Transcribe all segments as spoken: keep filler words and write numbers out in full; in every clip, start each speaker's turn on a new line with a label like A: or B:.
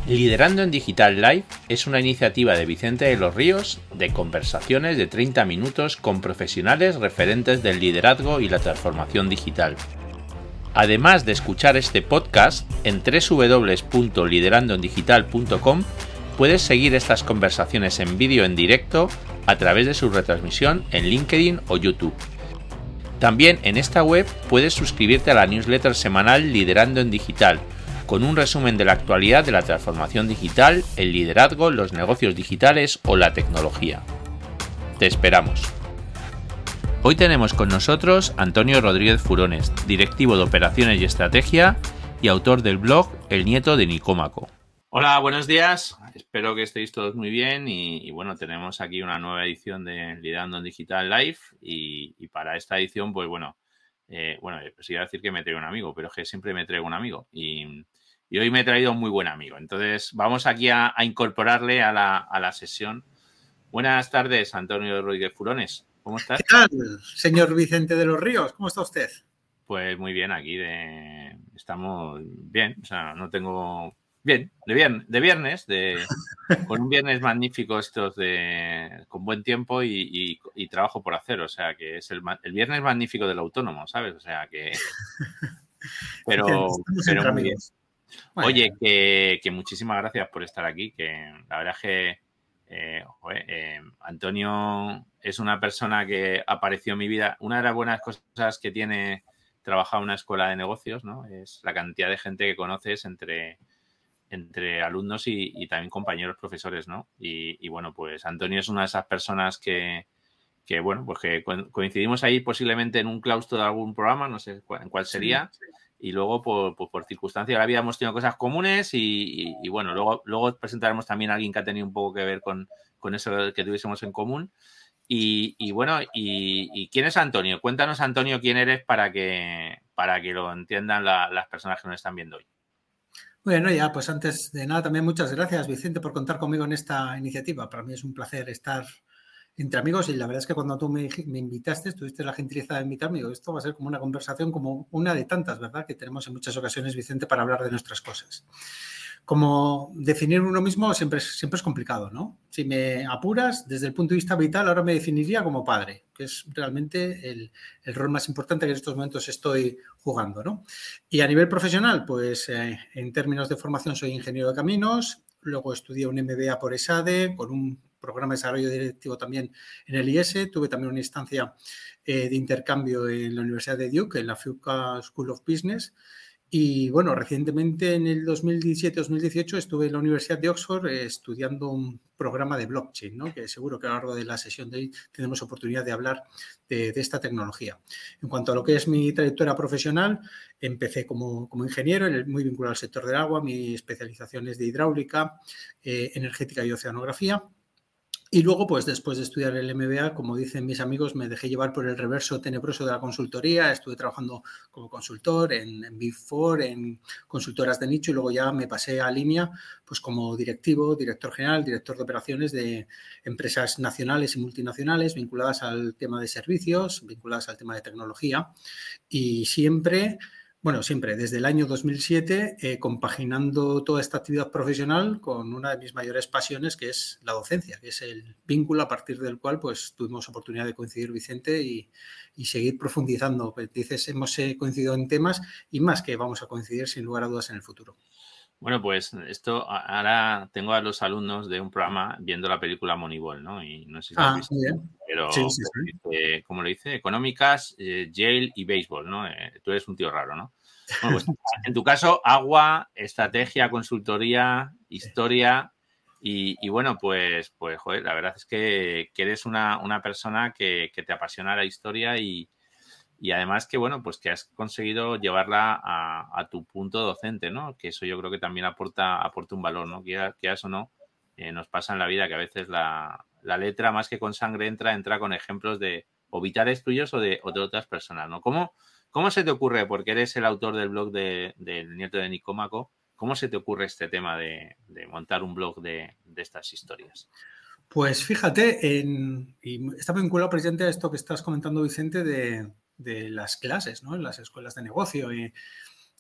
A: Liderando en Digital Live es una iniciativa de Vicente de los Ríos de conversaciones de treinta minutos con profesionales referentes del liderazgo y la transformación digital. Además de escuchar este podcast, en doble u doble u doble u punto liderando en digital punto com puedes seguir estas conversaciones en vídeo en directo a través de su retransmisión en LinkedIn o YouTube. También en esta web puedes suscribirte a la newsletter semanal Liderando en Digital, con un resumen de la actualidad de la transformación digital, el liderazgo, los negocios digitales o la tecnología. Te esperamos. Hoy tenemos con nosotros Antonio Rodríguez Furones, directivo de Operaciones y Estrategia y autor del blog El Nieto de Nicómaco. Hola, buenos días. Espero que estéis todos muy bien y, y bueno, tenemos aquí una nueva edición de Liderando en Digital Live y, y para esta edición, pues bueno, Eh, bueno, pues iba a decir que me traigo un amigo, pero es que siempre me traigo un amigo y, y hoy me he traído un muy buen amigo. Entonces vamos aquí a, a incorporarle a la, a la sesión. Buenas tardes, Antonio Rodríguez Furones. ¿Cómo estás?
B: ¿Qué tal, señor Vicente de los Ríos? ¿Cómo está usted?
A: Pues muy bien, aquí de, estamos bien, o sea, no tengo... Bien, de viernes, de viernes de, con un viernes magnífico estos de con buen tiempo y, y, y trabajo por hacer, o sea que es el, el viernes magnífico del autónomo, ¿sabes? O sea que... Pero, pero muy bien. Bueno. Oye, que, que muchísimas gracias por estar aquí, que la verdad es que eh, joder, eh, Antonio es una persona que apareció en mi vida. Una de las buenas cosas que tiene trabajar en una escuela de negocios, ¿no? Es la cantidad de gente que conoces entre... entre alumnos y, y también compañeros profesores, ¿no? Y, y, bueno, pues Antonio es una de esas personas que, que, bueno, pues que coincidimos ahí posiblemente en un claustro de algún programa, no sé cuál, en cuál sería, sí, sí. Y luego por, por, por circunstancias de la vida hemos tenido cosas comunes y, y, y bueno, luego, luego presentaremos también a alguien que ha tenido un poco que ver con, con eso que tuviésemos en común. Y, y bueno, y, y ¿quién es Antonio? Cuéntanos, Antonio, quién eres para que, para que lo entiendan la, las personas que nos están viendo hoy.
B: Bueno, ya, pues antes de nada también muchas gracias, Vicente, por contar conmigo en esta iniciativa. Para mí es un placer estar entre amigos y la verdad es que cuando tú me, me invitaste, tuviste la gentileza de invitarme, digo, esto va a ser como una conversación como una de tantas, ¿verdad?, que tenemos en muchas ocasiones, Vicente, para hablar de nuestras cosas. Como definir uno mismo siempre es, siempre es complicado, ¿no? Si me apuras, desde el punto de vista vital, ahora me definiría como padre, que es realmente el, el rol más importante que en estos momentos estoy jugando, ¿no? Y a nivel profesional, pues eh, en términos de formación soy ingeniero de caminos, luego estudié un M B A por ESADE, con un programa de desarrollo directivo también en el I E S E, tuve también una instancia eh, de intercambio en la Universidad de Duke, en la Fuqua School of Business. Y bueno, recientemente en el dos mil diecisiete dos mil dieciocho estuve en la Universidad de Oxford eh, estudiando un programa de blockchain, ¿no? Que seguro que a lo largo de la sesión de hoy tenemos oportunidad de hablar de, de esta tecnología. En cuanto a lo que es mi trayectoria profesional, empecé como, como ingeniero, en el, muy vinculado al sector del agua, mi especialización es de hidráulica, eh, energética y oceanografía. Y luego, pues después de estudiar el M B A, como dicen mis amigos, me dejé llevar por el reverso tenebroso de la consultoría. Estuve trabajando como consultor en, en Big Four, en consultoras de nicho y luego ya me pasé a línea pues como directivo, director general, director de operaciones de empresas nacionales y multinacionales vinculadas al tema de servicios, vinculadas al tema de tecnología y siempre... Bueno, siempre, desde el año dos mil siete, eh, compaginando toda esta actividad profesional con una de mis mayores pasiones, que es la docencia, que es el vínculo a partir del cual pues, tuvimos oportunidad de coincidir, Vicente, y, y seguir profundizando. Pues, dices, hemos eh, coincidido en temas y más que vamos a coincidir sin lugar a dudas en el futuro.
A: Bueno, pues esto ahora tengo a los alumnos de un programa viendo la película Moneyball, ¿no? Y no sé si lo
B: Ah,
A: has visto,
B: muy bien.
A: pero
B: Sí, sí, sí.
A: eh, como lo dice, económicas, eh, Yale y béisbol, ¿no? Eh, tú eres un tío raro, ¿no? Bueno, pues en tu caso, agua, estrategia, consultoría, historia y, y bueno, pues, pues joder, la verdad es que, que eres una, una persona que, que te apasiona la historia y, y además que, bueno, pues que has conseguido llevarla a, a tu punto docente, ¿no? Que eso yo creo que también aporta, aporta un valor, ¿no? Que eso no, eh, nos pasa en la vida que a veces la, la letra, más que con sangre, entra, entra con ejemplos de o vitales tuyos o de, o de otras personas, ¿no? ¿Cómo, ¿Cómo se te ocurre, porque eres el autor del blog de, del Nieto de Nicómaco, cómo se te ocurre este tema de, de montar un blog de, de estas historias?
B: Pues fíjate, en, y está vinculado precisamente a esto que estás comentando, Vicente, de, de las clases, ¿no? En las escuelas de negocio. Y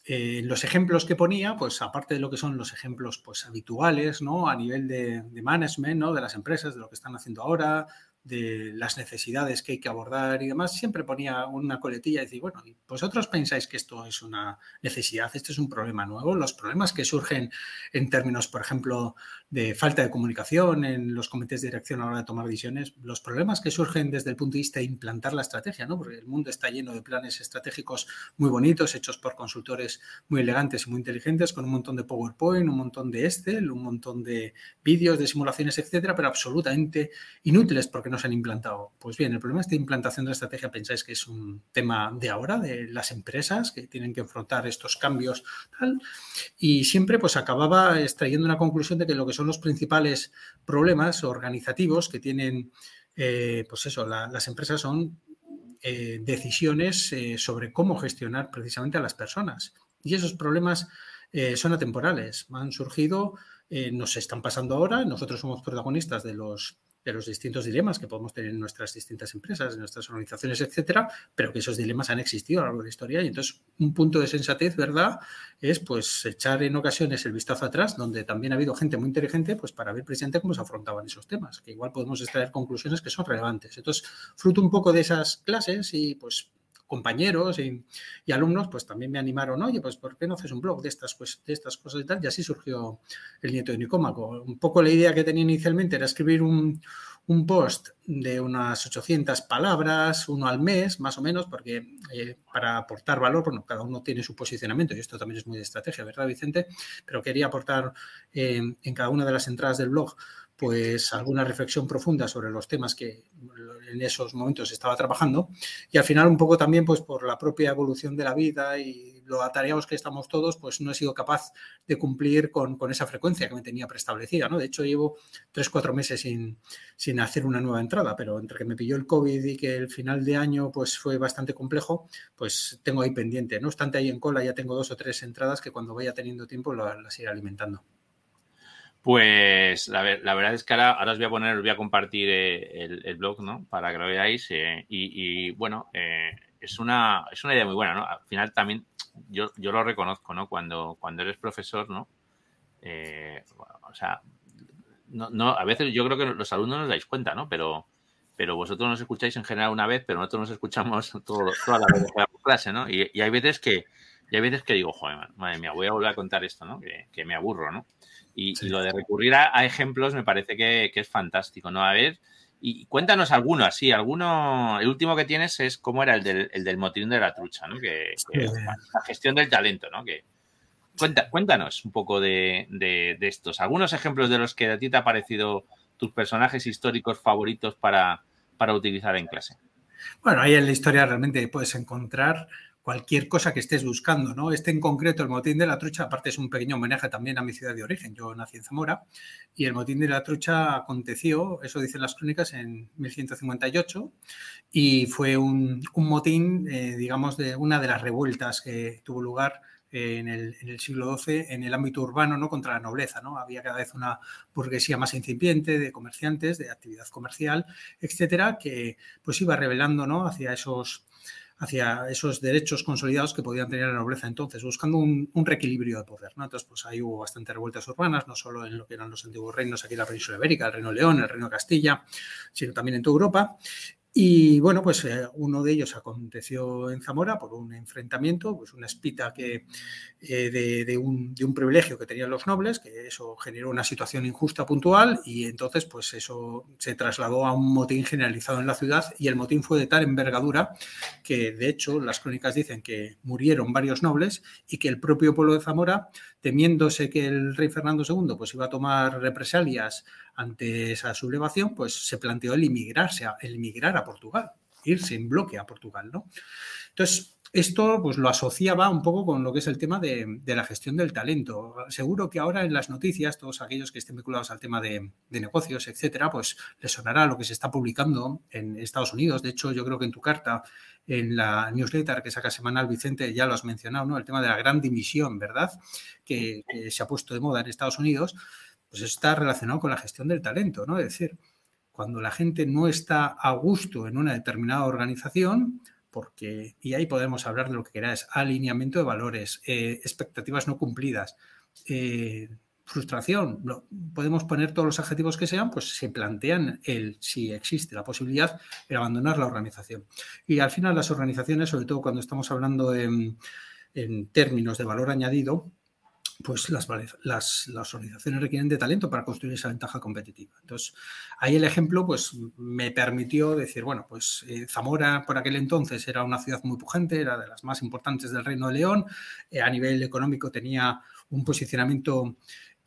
B: eh, los ejemplos que ponía, pues aparte de lo que son los ejemplos pues, habituales, ¿no? A nivel de, de management, ¿no? De las empresas, de lo que están haciendo ahora, de las necesidades que hay que abordar y demás, siempre ponía una coletilla y decía, bueno, ¿vosotros pensáis que esto es una necesidad, esto es un problema nuevo? Los problemas que surgen en términos, por ejemplo, de falta de comunicación en los comités de dirección a la hora de tomar decisiones, los problemas que surgen desde el punto de vista de implantar la estrategia, ¿no? Porque el mundo está lleno de planes estratégicos muy bonitos, hechos por consultores muy elegantes y muy inteligentes, con un montón de PowerPoint, un montón de Excel, un montón de vídeos, de simulaciones, etcétera, pero absolutamente inútiles porque no se han implantado. Pues bien, el problema de esta implantación de la estrategia, pensáis que es un tema de ahora, de las empresas que tienen que afrontar estos cambios, tal, y siempre pues acababa extrayendo una conclusión de que lo que son los principales problemas organizativos que tienen, eh, pues eso, la, las empresas son eh, decisiones eh, sobre cómo gestionar precisamente a las personas. Y esos problemas eh, son atemporales, han surgido, eh, nos están pasando ahora, nosotros somos protagonistas de los de los distintos dilemas que podemos tener en nuestras distintas empresas, en nuestras organizaciones, etcétera, pero que esos dilemas han existido a lo largo de la historia. Y entonces, un punto de sensatez, ¿verdad?, es pues echar en ocasiones el vistazo atrás, donde también ha habido gente muy inteligente, pues para ver precisamente cómo se afrontaban esos temas, que igual podemos extraer conclusiones que son relevantes. Entonces, fruto un poco de esas clases y pues compañeros y, y alumnos, pues también me animaron, oye, pues ¿por qué no haces un blog de estas, pues, de estas cosas y tal? Y así surgió el Nieto de Nicómaco. Un poco la idea que tenía inicialmente era escribir un, un post de unas ochocientas palabras, uno al mes, más o menos, porque eh, para aportar valor, bueno, cada uno tiene su posicionamiento y esto también es muy de estrategia, ¿verdad, Vicente? Pero quería aportar eh, en cada una de las entradas del blog pues alguna reflexión profunda sobre los temas que en esos momentos estaba trabajando y al final un poco también pues por la propia evolución de la vida y lo atareados que estamos todos, pues no he sido capaz de cumplir con, con esa frecuencia que me tenía preestablecida, ¿no? De hecho llevo tres, cuatro meses sin, sin hacer una nueva entrada, pero entre que me pilló el COVID y que el final de año pues fue bastante complejo, pues tengo ahí pendiente. No obstante, ahí en cola ya tengo dos o tres entradas que cuando vaya teniendo tiempo las, las iré alimentando.
A: Pues la, la verdad es que ahora, ahora os voy a poner, os voy a compartir eh, el, el blog, ¿no? Para que lo veáis. Eh, y, y bueno, eh, es una es una idea muy buena, ¿no? Al final también yo, yo lo reconozco, ¿no? Cuando, cuando eres profesor, ¿no? Eh, bueno, o sea, no, no, a veces yo creo que los alumnos no os dais cuenta, ¿no? Pero, pero vosotros nos escucháis en general una vez, pero nosotros nos escuchamos todo, toda la vez de la clase, ¿no? Y, y hay veces que y hay veces que digo, joder, madre mía, voy a volver a contar esto, ¿no? Que, que me aburro, ¿no? Y, sí. y lo de recurrir a, a ejemplos me parece que, que es fantástico, ¿no? A ver, y cuéntanos alguno, así, alguno. El último que tienes es cómo era el del, el del motín de la trucha, ¿no? Que, que sí. La gestión del talento, ¿no? Que cuenta, cuéntanos un poco de, de, de estos. Algunos ejemplos de los que a ti te ha parecido tus personajes históricos favoritos para, para utilizar en clase.
B: Bueno, ahí en la historia realmente puedes encontrar cualquier cosa que estés buscando, ¿no? Este en concreto, el motín de la trucha, aparte es un pequeño homenaje también a mi ciudad de origen. Yo nací en Zamora y el motín de la trucha aconteció, eso dicen las crónicas, en mil ciento cincuenta y ocho y fue un, un motín, eh, digamos, de una de las revueltas que tuvo lugar en el, en el siglo doce en el ámbito urbano, ¿no? Contra la nobleza, ¿no? Había cada vez una burguesía más incipiente de comerciantes, de actividad comercial, etcétera, que pues iba revelando, ¿no? hacia esos hacia esos derechos consolidados que podían tener la nobleza entonces, buscando un, un reequilibrio de poder, ¿no? Entonces, pues ahí hubo bastantes revueltas urbanas, no solo en lo que eran los antiguos reinos aquí en la península ibérica, el Reino de León, el Reino de Castilla, sino también en toda Europa. Y bueno, pues eh, uno de ellos aconteció en Zamora por un enfrentamiento, pues una espita que, eh, de, de, un, de un privilegio que tenían los nobles, que eso generó una situación injusta puntual y entonces pues eso se trasladó a un motín generalizado en la ciudad y el motín fue de tal envergadura que de hecho las crónicas dicen que murieron varios nobles y que el propio pueblo de Zamora, temiéndose que el rey Fernando segundo pues iba a tomar represalias ante esa sublevación, pues se planteó el inmigrarse, el emigrar a Portugal, irse en bloque a Portugal, ¿no? Entonces, esto pues lo asociaba un poco con lo que es el tema de, de la gestión del talento. Seguro que ahora en las noticias, todos aquellos que estén vinculados al tema de, de negocios, etcétera, pues les sonará lo que se está publicando en Estados Unidos. De hecho, yo creo que en tu carta, en la newsletter que saca semanal, Vicente, ya lo has mencionado, ¿no? El tema de la gran dimisión, ¿verdad? Que, que se ha puesto de moda en Estados Unidos, pues está relacionado con la gestión del talento, ¿no? Es decir, cuando la gente no está a gusto en una determinada organización, porque, y ahí podemos hablar de lo que queráis, alineamiento de valores, eh, expectativas no cumplidas, eh, frustración, no, podemos poner todos los adjetivos que sean, pues se plantean el si existe la posibilidad de abandonar la organización. Y al final las organizaciones, sobre todo cuando estamos hablando en, en términos de valor añadido, pues las, las, las organizaciones requieren de talento para construir esa ventaja competitiva. Entonces, ahí el ejemplo pues me permitió decir, bueno, pues eh, Zamora por aquel entonces era una ciudad muy pujante, era de las más importantes del Reino de León, eh, a nivel económico tenía un posicionamiento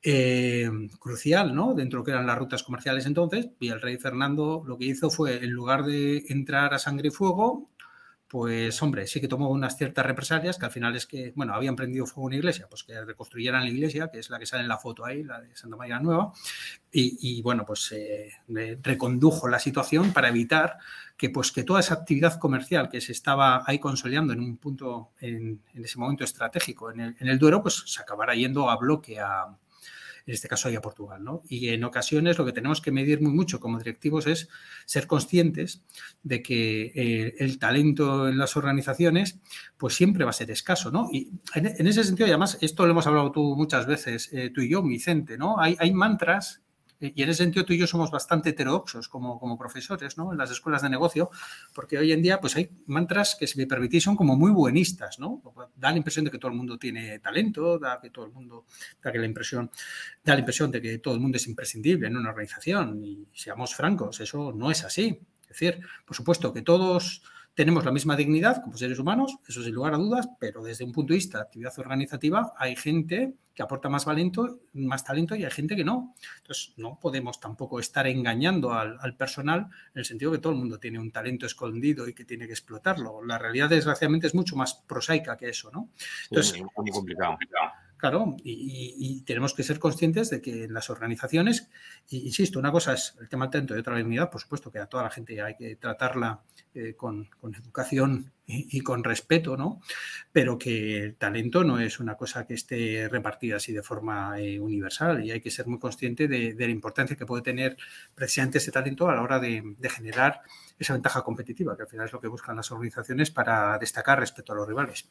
B: eh, crucial, ¿no?, dentro de lo que eran las rutas comerciales entonces, y el rey Fernando lo que hizo fue, en lugar de entrar a sangre y fuego, pues, hombre, sí que tomó unas ciertas represalias, que al final es que, bueno, habían prendido fuego una iglesia, pues que reconstruyeran la iglesia, que es la que sale en la foto ahí, la de Santa María Nueva, y, y bueno, pues eh, recondujo la situación para evitar que, pues, que toda esa actividad comercial que se estaba ahí consolidando en un punto, en, en ese momento estratégico en el, en el Duero, pues se acabara yendo a bloque a... en este caso ahí a Portugal, ¿no? Y en ocasiones lo que tenemos que medir muy mucho como directivos es ser conscientes de que eh, el talento en las organizaciones pues siempre va a ser escaso, ¿no? Y en, en ese sentido, y además, esto lo hemos hablado tú muchas veces, eh, tú y yo, Vicente, ¿no? Hay, hay mantras. Y en ese sentido tú y yo somos bastante heterodoxos como, como profesores, ¿no?, en las escuelas de negocio, porque hoy en día pues hay mantras que, si me permitís, son como muy buenistas, ¿no? Da la impresión de que todo el mundo tiene talento, da que todo el mundo, da que la impresión, da la impresión de que todo el mundo es imprescindible en una organización, y seamos francos, eso no es así. Es decir, por supuesto que todos tenemos la misma dignidad como seres humanos, eso sin lugar a dudas, pero desde un punto de vista de actividad organizativa hay gente que aporta más talento, más talento y hay gente que no. Entonces, no podemos tampoco estar engañando al, al personal en el sentido que todo el mundo tiene un talento escondido y que tiene que explotarlo. La realidad, desgraciadamente, es mucho más prosaica que eso, ¿no? Entonces,
A: sí, muy complicado.
B: Claro, y, y, y tenemos que ser conscientes de que en las organizaciones, y, insisto, una cosa es el tema del talento y otra la dignidad, por supuesto que a toda la gente hay que tratarla eh, con, con educación y, y con respeto, ¿no? Pero que el talento no es una cosa que esté repartida así de forma eh, universal, y hay que ser muy consciente de, de la importancia que puede tener precisamente ese talento a la hora de, de generar esa ventaja competitiva, que al final es lo que buscan las organizaciones para destacar respecto a los rivales.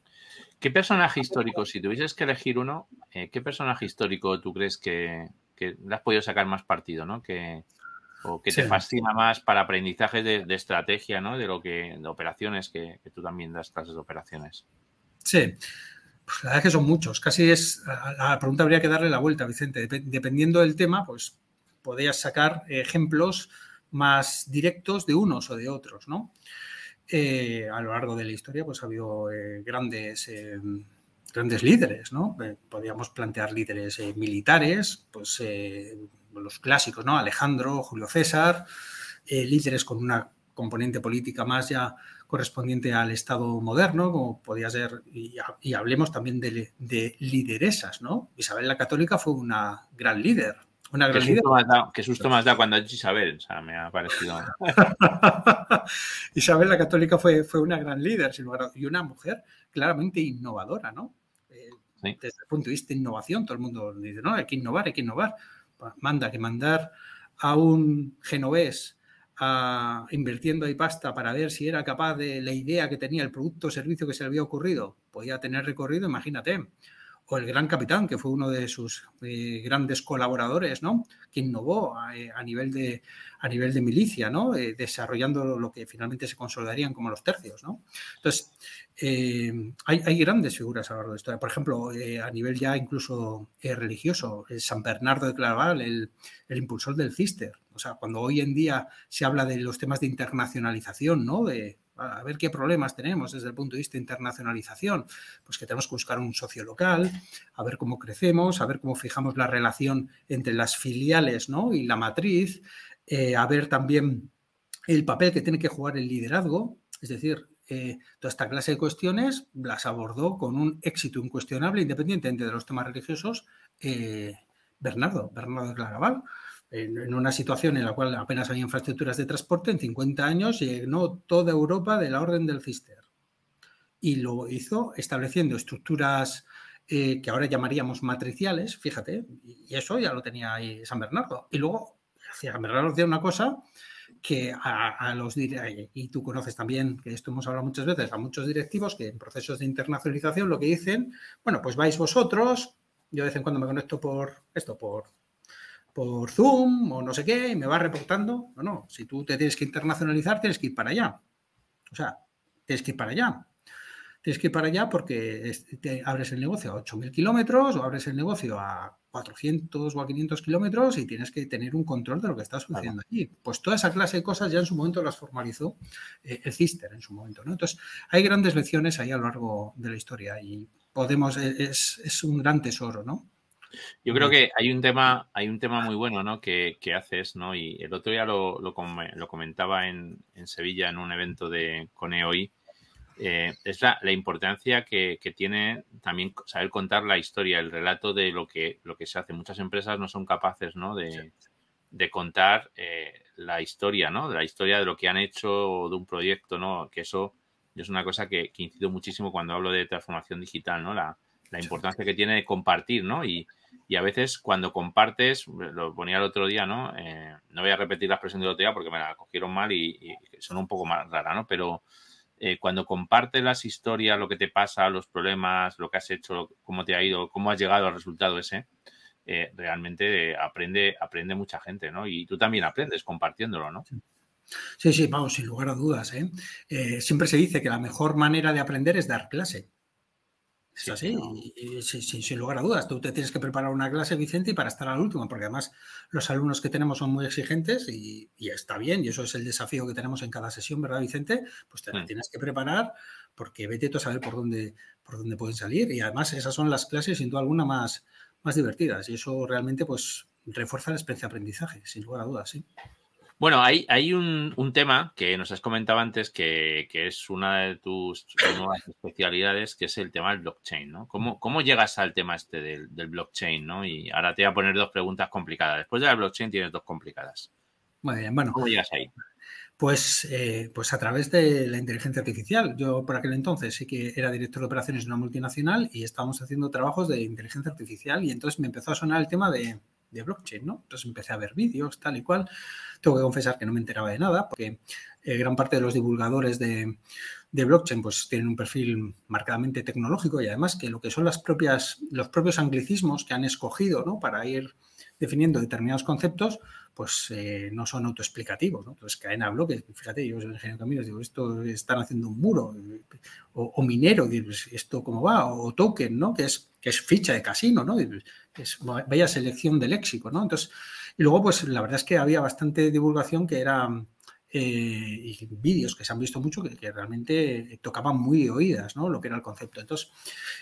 A: ¿Qué personaje histórico, si tuvieses que elegir uno, eh, qué personaje histórico tú crees que, que le has podido sacar más partido, ¿no? Que, o que te sí. fascina más para aprendizajes de, de estrategia, ¿no? De lo que, de operaciones, que, que tú también das clases de operaciones.
B: Sí, pues la verdad es que son muchos. Casi es, a la pregunta habría que darle la vuelta, Vicente. Dependiendo del tema, pues podrías sacar ejemplos más directos de unos o de otros, ¿no? Eh, a lo largo de la historia pues ha habido eh, grandes, eh, grandes líderes, ¿no? Eh, podríamos plantear líderes eh, militares, pues eh, los clásicos, ¿no? Alejandro, Julio César, eh, líderes con una componente política más ya correspondiente al Estado moderno, como podía ser, y, y hablemos también de, de lideresas, ¿no? Isabel la Católica fue una gran líder. Una gran
A: ¿Qué, susto da, ¿Qué susto más da cuando es Isabel? O sea, me ha parecido...
B: Isabel la Católica fue, fue una gran líder, sin lugar a... y una mujer claramente innovadora, ¿no? Eh, sí. Desde el punto de vista de innovación, todo el mundo dice, no, hay que innovar, hay que innovar. Manda que mandar a un genovés a, invirtiendo ahí pasta para ver si era capaz de la idea que tenía, el producto o servicio que se le había ocurrido, podía tener recorrido, imagínate. O el Gran Capitán, que fue uno de sus eh, grandes colaboradores, ¿no? Que innovó a, a, nivel, de, a nivel de milicia, ¿no? Eh, desarrollando lo que finalmente se consolidarían como los tercios, ¿no? Entonces, eh, hay, hay grandes figuras a lo largo de la historia. Por ejemplo, eh, a nivel ya incluso eh, religioso, el San Bernardo de Claraval, el, el impulsor del Cister. O sea, cuando hoy en día se habla de los temas de internacionalización, ¿no? De a ver qué problemas tenemos desde el punto de vista de internacionalización, pues que tenemos que buscar un socio local, a ver cómo crecemos, a ver cómo fijamos la relación entre las filiales, ¿no? Y la matriz, eh, a ver también el papel que tiene que jugar el liderazgo, es decir, eh, toda esta clase de cuestiones las abordó con un éxito incuestionable, independientemente de los temas religiosos, eh, Bernardo, Bernardo de Claraval. En una situación en la cual apenas había infraestructuras de transporte, en cincuenta años llenó toda Europa de la Orden del Cister. Y lo hizo estableciendo estructuras eh, que ahora llamaríamos matriciales, fíjate, y eso ya lo tenía ahí San Bernardo. Y luego San Bernardo hacía una cosa que a, a los, y tú conoces también, que esto hemos hablado muchas veces, a muchos directivos que en procesos de internacionalización lo que dicen, bueno, pues vais vosotros, yo de vez en cuando me conecto por esto, por, por Zoom o no sé qué, y me va reportando. No, no, si tú te tienes que internacionalizar, tienes que ir para allá. O sea, tienes que ir para allá. Tienes que ir para allá porque te abres el negocio a ocho mil kilómetros o abres el negocio a cuatrocientos o a quinientos kilómetros y tienes que tener un control de lo que está sucediendo allí. Pues toda esa clase de cosas ya en su momento las formalizó eh, el Cister en su momento, ¿no? Entonces, hay grandes lecciones ahí a lo largo de la historia y podemos, es, es un gran tesoro, ¿no?
A: Yo creo que hay un tema, hay un tema muy bueno, ¿no? Que, que haces, ¿no? Y el otro día lo, lo, lo comentaba en, en Sevilla en un evento de con E O I. Eh, es la, la importancia que, que tiene también saber contar la historia, el relato de lo que, lo que se hace. Muchas empresas no son capaces, ¿no? de, de contar eh, la historia, ¿no? De la historia de lo que han hecho o de un proyecto, ¿no? Que eso es una cosa que, que incido muchísimo cuando hablo de transformación digital, ¿no? La, la importancia que tiene de compartir, ¿no? Y, y a veces cuando compartes, lo ponía el otro día, ¿no? Eh, no voy a repetir la expresión del otro día porque me la cogieron mal y, y son un poco más rara, ¿no? Pero Eh, cuando compartes las historias, lo que te pasa, los problemas, lo que has hecho, cómo te ha ido, cómo has llegado al resultado ese, eh, realmente eh, aprende, aprende mucha gente, ¿no? Y tú también aprendes compartiéndolo, ¿no?
B: Sí, sí, vamos, sin lugar a dudas, ¿eh? Eh, siempre se dice que la mejor manera de aprender es dar clase. Es sí, así, no. y, y, sin, sin lugar a dudas. Tú te tienes que preparar una clase, Vicente, y para estar al último, porque además los alumnos que tenemos son muy exigentes y, y está bien, y eso es el desafío que tenemos en cada sesión, ¿verdad, Vicente? Pues te la mm. tienes que preparar porque vete tú a saber por dónde, por dónde pueden salir y además esas son las clases, sin duda alguna, más, más divertidas y eso realmente pues refuerza la experiencia de aprendizaje, sin lugar a dudas, sí.
A: Bueno, hay, hay un, un tema que nos has comentado antes que, que es una de tus nuevas especialidades, que es el tema del blockchain, ¿no? ¿Cómo, cómo llegas al tema este del, del blockchain, ¿no? Y ahora te voy a poner dos preguntas complicadas. Después de la blockchain tienes dos complicadas.
B: Muy bien, bueno.
A: ¿Cómo llegas ahí?
B: Pues, eh, pues a través de la inteligencia artificial. Yo por aquel entonces sí que era director de operaciones de una multinacional y estábamos haciendo trabajos de inteligencia artificial y entonces me empezó a sonar el tema de, de blockchain, ¿no? Entonces empecé a ver vídeos, tal y cual. Tengo que confesar que no me enteraba de nada porque eh, gran parte de los divulgadores de, de blockchain pues tienen un perfil marcadamente tecnológico y además que lo que son las propias, los propios anglicismos que han escogido, ¿no? Para ir definiendo determinados conceptos, pues eh, no son autoexplicativos, ¿no? Entonces caen a bloques. Fíjate, yo soy ingeniero de caminos, digo, esto están haciendo un muro, o, o minero, digo, esto cómo va, o token, ¿no? Que es, que es ficha de casino, ¿no? Es, vaya selección de léxico, ¿no? Entonces, y luego, pues la verdad es que había bastante divulgación que era eh, y vídeos que se han visto mucho que, que realmente tocaban muy de oídas, ¿no? Lo que era el concepto. Entonces,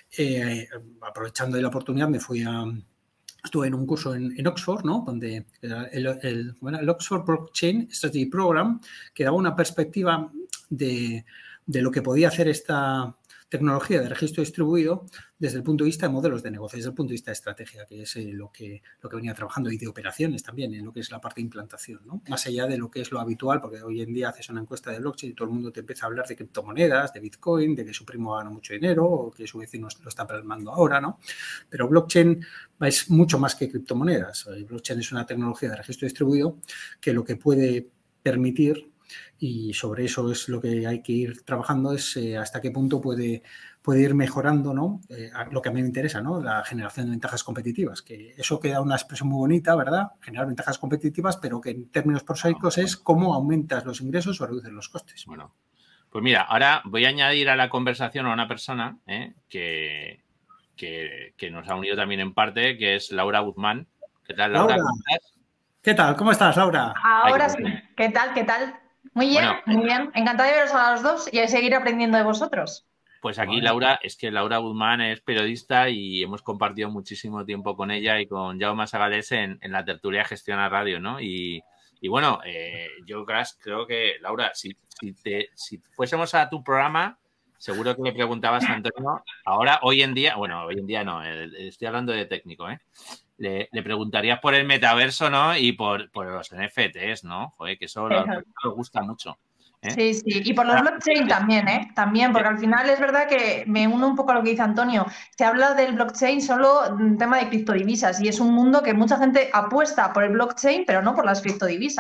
B: eh, aprovechando la oportunidad, me fui a Estuve en un curso en, en Oxford, ¿no? Donde el, el, bueno, el Oxford Blockchain Strategy Program que daba una perspectiva de, de lo que podía hacer esta tecnología de registro distribuido desde el punto de vista de modelos de negocio, desde el punto de vista de estrategia, que es eh, lo, que, lo que venía trabajando, y de operaciones también, en lo que es la parte de implantación, ¿no? Más allá de lo que es lo habitual, porque hoy en día haces una encuesta de blockchain y todo el mundo te empieza a hablar de criptomonedas, de Bitcoin, de que su primo gana mucho dinero o que su vecino lo está plasmando ahora, ¿no? Pero blockchain es mucho más que criptomonedas. El blockchain es una tecnología de registro distribuido que lo que puede permitir, y sobre eso es lo que hay que ir trabajando, es eh, hasta qué punto puede, puede ir mejorando, ¿no? Eh, lo que a mí me interesa, ¿no? La generación de ventajas competitivas, que eso queda una expresión muy bonita, ¿verdad? Generar ventajas competitivas, pero que en términos prosaicos es cómo aumentas los ingresos o reduces los costes.
A: Bueno, pues mira, ahora voy a añadir a la conversación a una persona ¿eh? que, que, que nos ha unido también en parte, que es Laura Guzmán. ¿Qué tal, Laura?
B: Laura. ¿Cómo estás? ¿Qué tal? ¿Cómo estás, Laura?
C: Ahora sí. ¿Qué tal? ¿Qué tal? Muy bien, bueno, muy bien. Encantada de veros a los dos y de seguir aprendiendo de vosotros.
A: Pues aquí, Laura, es que Laura Guzmán es periodista y hemos compartido muchísimo tiempo con ella y con Jaume Sagalés en, en la tertulia Gestiona Radio, ¿no? Y, y bueno, eh, yo creo que, Laura, si, si, te, si fuésemos a tu programa, seguro que le preguntabas a Antonio, ahora, hoy en día, bueno, hoy en día no, estoy hablando de técnico, ¿eh? Le, le preguntarías por el metaverso, ¿no? Y por, por los N F Ts, ¿no? Joder, que eso nos gusta mucho. ¿eh?
C: Sí, sí. Y por los blockchain también, ¿eh? También, porque al final es verdad que me uno un poco a lo que dice Antonio. Se habla del blockchain solo en tema de criptodivisas y es un mundo que mucha gente apuesta por el blockchain, pero no por las criptodivisas.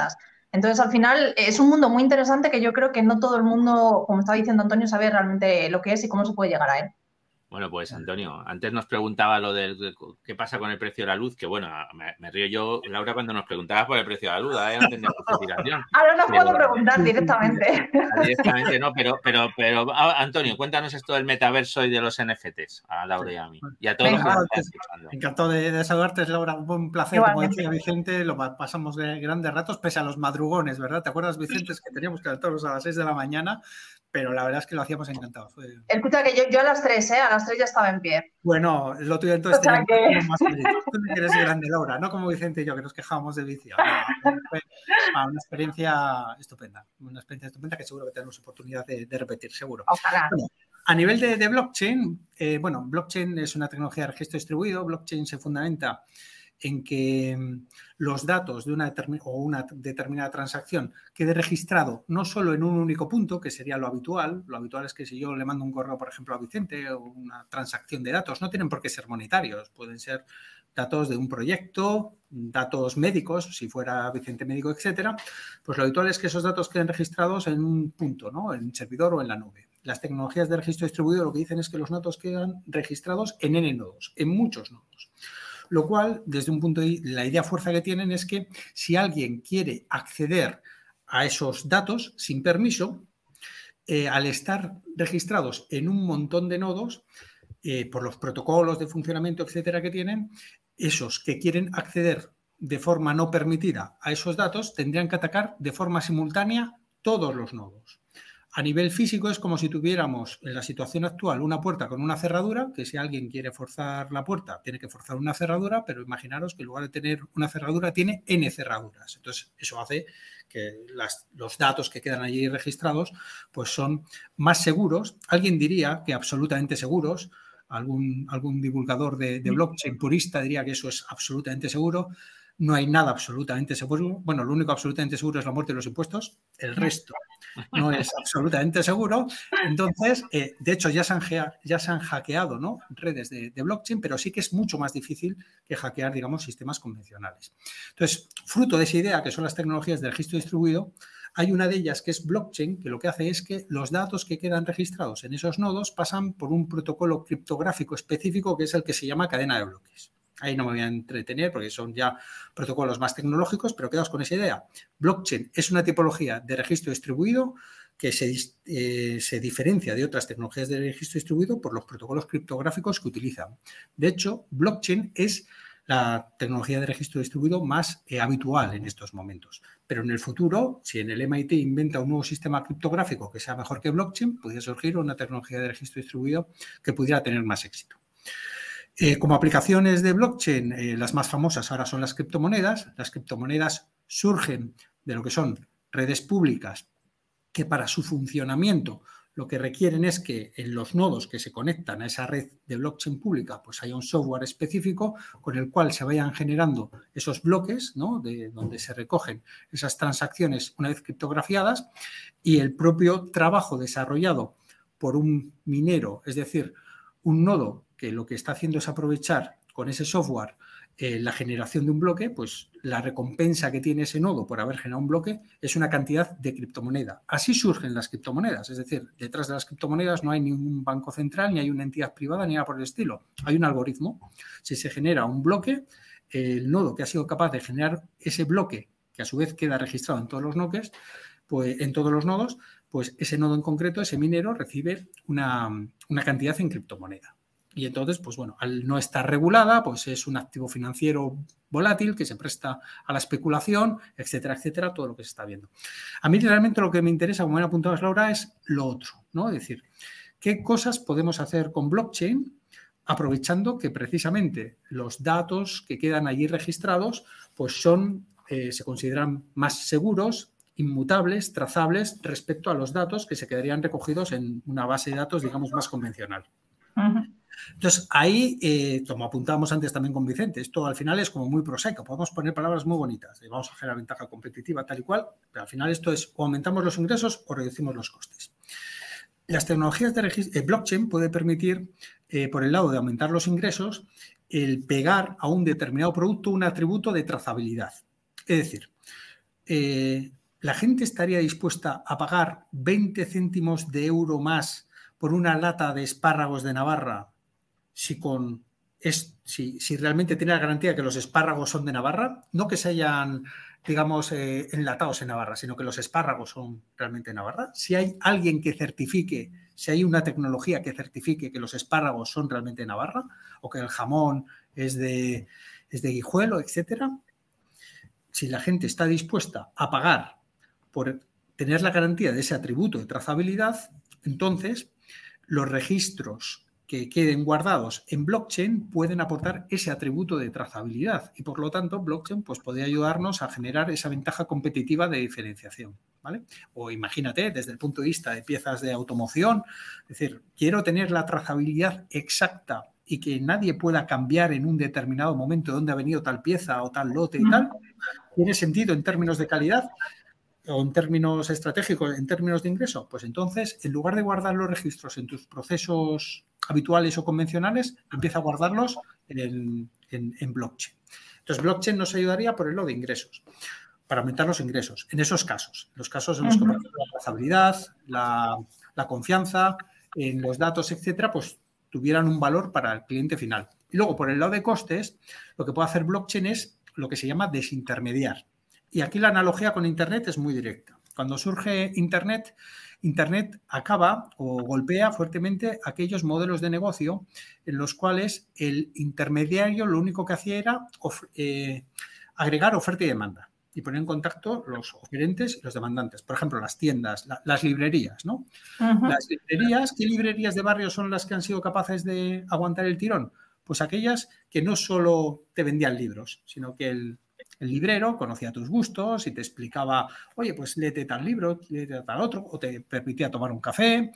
C: Entonces, al final, es un mundo muy interesante que yo creo que no todo el mundo, como estaba diciendo Antonio, sabe realmente lo que es y cómo se puede llegar a él.
A: Bueno, pues Antonio, antes nos preguntaba lo del de, qué pasa con el precio de la luz, que bueno, me, me río yo, Laura, cuando nos preguntabas por el precio de la luz, ¿eh? No tenía justificación.
C: Ahora no
A: pero,
C: puedo preguntar directamente.
A: Directamente no, pero, pero, pero Antonio, cuéntanos esto del metaverso y de los N F Ts, a Laura y a mí, y a todos los que nos están escuchando.
B: Encantado de, de saludarte, Laura, un placer, igualmente. Como decía Vicente, lo pasamos de grandes ratos, pese a los madrugones, ¿verdad? ¿Te acuerdas, Vicente, que teníamos que levantarnos a las seis de la mañana? Pero la verdad es que lo hacíamos encantados. Fue...
C: Escucha que yo, yo a las tres, ¿eh? A las tres ya estaba en pie.
B: Bueno, lo tuyo entonces
C: o sea
B: tenía
C: que...
B: más mérito. Tú no eres grande, Laura, no como Vicente y yo, que nos quejábamos de vicio. No, fue una experiencia estupenda, una experiencia estupenda que seguro que tenemos oportunidad de, de repetir, seguro.
C: Ojalá.
B: Bueno, a nivel de, de blockchain, eh, bueno, blockchain es una tecnología de registro distribuido. Blockchain se fundamenta en que los datos de una, o una determinada transacción quede registrado no solo en un único punto, que sería lo habitual. Lo habitual es que si yo le mando un correo, por ejemplo, a Vicente, o una transacción de datos, no tienen por qué ser monetarios, pueden ser datos de un proyecto, datos médicos, si fuera Vicente médico, etcétera. Pues lo habitual es que esos datos queden registrados en un punto, ¿no? En un servidor o en la nube. Las tecnologías de registro distribuido lo que dicen es que los datos quedan registrados en N nodos, en muchos nodos. Lo cual, desde un punto de vista, la idea fuerza que tienen es que si alguien quiere acceder a esos datos sin permiso, eh, al estar registrados en un montón de nodos, eh, por los protocolos de funcionamiento, etcétera, que tienen, esos que quieren acceder de forma no permitida a esos datos tendrían que atacar de forma simultánea todos los nodos. A nivel físico es como si tuviéramos en la situación actual una puerta con una cerradura, que si alguien quiere forzar la puerta tiene que forzar una cerradura, pero imaginaros que en lugar de tener una cerradura tiene N cerraduras. Entonces eso hace que las, los datos que quedan allí registrados pues son más seguros. Alguien diría que absolutamente seguros. Algún, algún divulgador de, de blockchain purista diría que eso es absolutamente seguro. No hay nada absolutamente seguro. Bueno, lo único absolutamente seguro es la muerte de los impuestos. El resto no es absolutamente seguro. Entonces, eh, de hecho, ya se han, ya se han hackeado, ¿no? redes de, de blockchain, pero sí que es mucho más difícil que hackear, digamos, sistemas convencionales. Entonces, fruto de esa idea, que son las tecnologías de registro distribuido, hay una de ellas que es blockchain, que lo que hace es que los datos que quedan registrados en esos nodos pasan por un protocolo criptográfico específico que es el que se llama cadena de bloques. Ahí no me voy a entretener porque son ya protocolos más tecnológicos, pero quedaos con esa idea. Blockchain es una tipología de registro distribuido que se, eh, se diferencia de otras tecnologías de registro distribuido por los protocolos criptográficos que utilizan. De hecho, blockchain es la tecnología de registro distribuido más eh, habitual en estos momentos. Pero en el futuro, si en el M I T inventa un nuevo sistema criptográfico que sea mejor que blockchain, podría surgir una tecnología de registro distribuido que pudiera tener más éxito. Eh, como aplicaciones de blockchain, eh, las más famosas ahora son las criptomonedas. Las criptomonedas surgen de lo que son redes públicas que para su funcionamiento lo que requieren es que en los nodos que se conectan a esa red de blockchain pública pues haya un software específico con el cual se vayan generando esos bloques, ¿no? de donde se recogen esas transacciones una vez criptografiadas, y el propio trabajo desarrollado por un minero, es decir, un nodo que lo que está haciendo es aprovechar con ese software eh, la generación de un bloque, pues la recompensa que tiene ese nodo por haber generado un bloque es una cantidad de criptomoneda. Así surgen las criptomonedas, es decir, detrás de las criptomonedas no hay ningún banco central, ni hay una entidad privada, ni nada por el estilo. Hay un algoritmo. Si se genera un bloque, el nodo que ha sido capaz de generar ese bloque, que a su vez queda registrado en todos los nodos, pues en todos los nodos, pues ese nodo en concreto, ese minero, recibe una, una cantidad en criptomoneda. Y entonces, pues bueno, al no estar regulada, pues es un activo financiero volátil que se presta a la especulación, etcétera, etcétera, todo lo que se está viendo. A mí realmente lo que me interesa, como me ha apuntado Laura, es lo otro, ¿no? Es decir, ¿qué cosas podemos hacer con blockchain aprovechando que precisamente los datos que quedan allí registrados, pues son, eh, se consideran más seguros, inmutables, trazables respecto a los datos que se quedarían recogidos en una base de datos, digamos, más convencional? Uh-huh. Entonces, ahí, eh, como apuntábamos antes también con Vicente, esto al final es como muy prosaico, podemos poner palabras muy bonitas, eh, vamos a generar ventaja competitiva tal y cual, pero al final esto es o aumentamos los ingresos o reducimos los costes. Las tecnologías de registro, eh, blockchain puede permitir, eh, por el lado de aumentar los ingresos, el pegar a un determinado producto un atributo de trazabilidad. Es decir, eh, ¿la gente estaría dispuesta a pagar veinte céntimos de euro más por una lata de espárragos de Navarra si, con, es, si, si realmente tiene la garantía de que los espárragos son de Navarra? No que se hayan, digamos, eh, enlatados en Navarra, sino que los espárragos son realmente de Navarra. Si hay alguien que certifique, si hay una tecnología que certifique que los espárragos son realmente de Navarra o que el jamón es de, es de Guijuelo, etcétera, si la gente está dispuesta a pagar por tener la garantía de ese atributo de trazabilidad, entonces los registros que queden guardados en blockchain pueden aportar ese atributo de trazabilidad y, por lo tanto, blockchain pues, puede ayudarnos a generar esa ventaja competitiva de diferenciación, ¿vale? O imagínate, desde el punto de vista de piezas de automoción, es decir, quiero tener la trazabilidad exacta y que nadie pueda cambiar en un determinado momento dónde ha venido tal pieza o tal lote y tal. ¿Tiene sentido en términos de calidad o en términos estratégicos, en términos de ingreso? Pues entonces, en lugar de guardar los registros en tus procesos habituales o convencionales, empieza a guardarlos en, en, en blockchain. Entonces, blockchain nos ayudaría por el lado de ingresos, para aumentar los ingresos. En esos casos, los casos en los que por ejemplo, la trazabilidad, la, la confianza en los datos, etcétera, pues tuvieran un valor para el cliente final. Y luego, por el lado de costes, lo que puede hacer blockchain es lo que se llama desintermediar. Y aquí la analogía con Internet es muy directa. Cuando surge Internet, Internet acaba o golpea fuertemente aquellos modelos de negocio en los cuales el intermediario lo único que hacía era of eh, agregar oferta y demanda y poner en contacto los oferentes y los demandantes. Por ejemplo, las tiendas, la, las librerías, ¿no? Uh-huh. Las librerías, ¿qué librerías de barrio son las que han sido capaces de aguantar el tirón? Pues aquellas que no solo te vendían libros, sino que el, el librero conocía tus gustos y te explicaba, oye, pues léete tal libro, léete tal otro, o te permitía tomar un café,